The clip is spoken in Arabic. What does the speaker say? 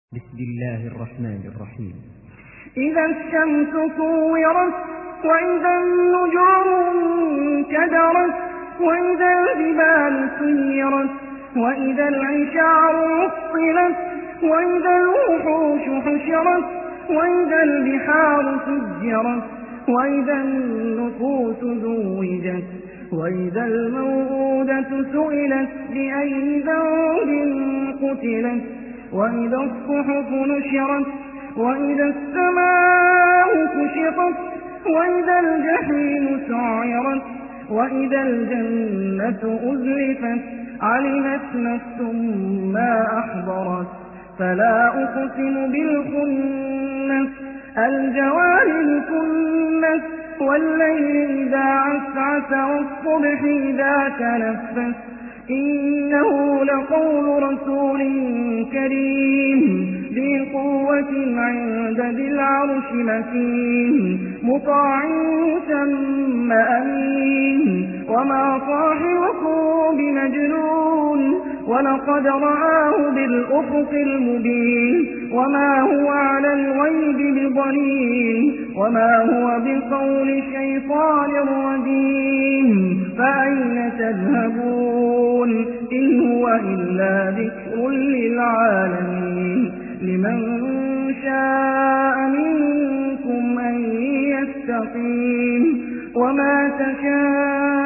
بسم الله الرحمن الرحيم. إذا الشمس كورت وإذا النجوم انكدرت وإذا الجبال سيرت وإذا العشار عطلت وإذا الوحوش حشرت وإذا البحار سجرت وإذا النفوس زوجت وإذا الموءودة سئلت بأي ذنب قتلت وإذا الصحف نشرت وإذا السماء كشطت وإذا الجحيم سعرت وإذا الجنة أزلفت علمت نفس ما أحضرت فلا أقسم بالخنس الجوار الكنس والليل إذا عسعس والصبح إذا تنفس إنه لقول رسول كريم ذي قوة عند ذي العرش مكين مطاع ثم أمين وما صاحبكم بمجنون ولقد رآه بالأفق المبين وما هو على الغيب بضنين وما هو بقول شيطان رجيم فأين تذهبون إن هو إلا ذكر للعالمين لمن شاء منكم أن يستقيم وما تشاءون